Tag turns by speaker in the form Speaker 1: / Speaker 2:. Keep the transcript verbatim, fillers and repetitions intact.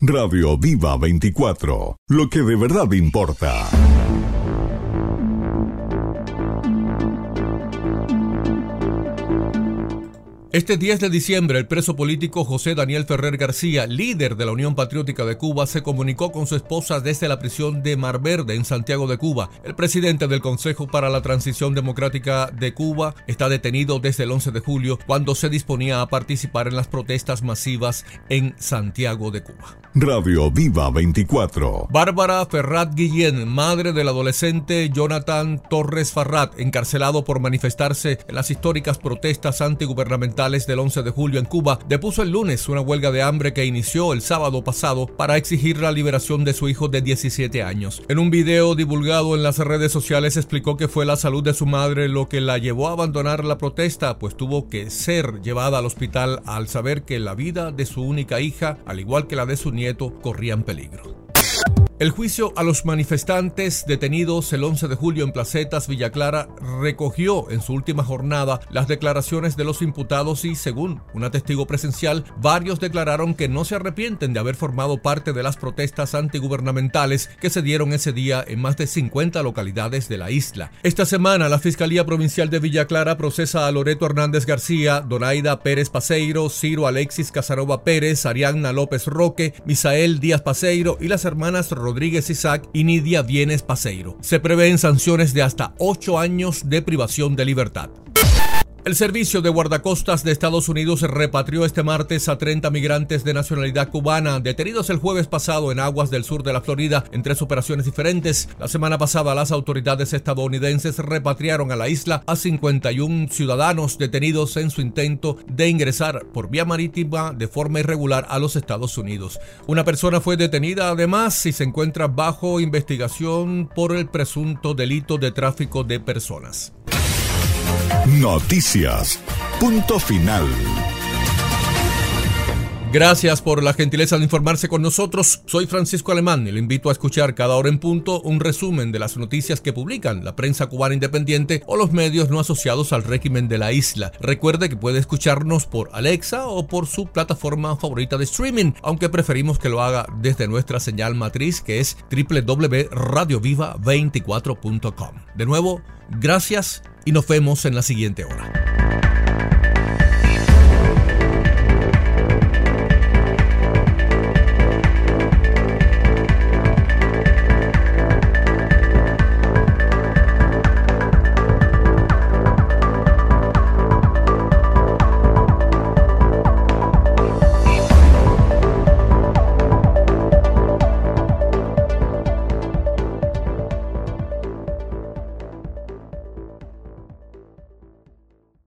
Speaker 1: Radio Viva veinticuatro, lo que de verdad importa.
Speaker 2: Este diez de diciembre, el preso político José Daniel Ferrer García, líder de la Unión Patriótica de Cuba, se comunicó con su esposa desde la prisión de Mar Verde, en Santiago de Cuba. El presidente del Consejo para la Transición Democrática de Cuba está detenido desde el once de julio, cuando se disponía a participar en las protestas masivas en Santiago de Cuba.
Speaker 1: Radio Viva veinticuatro.
Speaker 2: Bárbara Ferrat Guillén, madre del adolescente Jonathan Torres Ferrat, encarcelado por manifestarse en las históricas protestas antigubernamentales del once de julio en Cuba, depuso el lunes una huelga de hambre que inició el sábado pasado para exigir la liberación de su hijo de diecisiete años. En un video divulgado en las redes sociales explicó que fue la salud de su madre lo que la llevó a abandonar la protesta, pues tuvo que ser llevada al hospital al saber que la vida de su única hija, al igual que la de su nieto, corrían peligro. El juicio a los manifestantes detenidos el once de julio en Placetas, Villa Clara, recogió en su última jornada las declaraciones de los imputados y, según una testigo presencial, varios declararon que no se arrepienten de haber formado parte de las protestas antigubernamentales que se dieron ese día en más de cincuenta localidades de la isla. Esta semana, la Fiscalía Provincial de Villa Clara procesa a Loreto Hernández García, Donaida Pérez Paseiro, Ciro Alexis Casanova Pérez, Arianna López Roque, Misael Díaz Paseiro y las hermanas Rodríguez Isaac y Nidia Vienes Paseiro. Se prevén sanciones de hasta ocho años de privación de libertad. El Servicio de Guardacostas de Estados Unidos repatrió este martes a treinta migrantes de nacionalidad cubana detenidos el jueves pasado en aguas del sur de la Florida en tres operaciones diferentes. La semana pasada, las autoridades estadounidenses repatriaron a la isla a cincuenta y uno ciudadanos detenidos en su intento de ingresar por vía marítima de forma irregular a los Estados Unidos. Una persona fue detenida además y se encuentra bajo investigación por el presunto delito de tráfico de personas.
Speaker 1: Noticias. Punto final.
Speaker 2: Gracias por la gentileza de informarse con nosotros. Soy Francisco Alemán y le invito a escuchar cada hora en punto un resumen de las noticias que publican la prensa cubana independiente o los medios no asociados al régimen de la isla. Recuerde que puede escucharnos por Alexa o por su plataforma favorita de streaming, aunque preferimos que lo haga desde nuestra señal matriz, que es doble u doble u doble u punto radio viva veinticuatro punto com. De nuevo, gracias y nos vemos en la siguiente hora.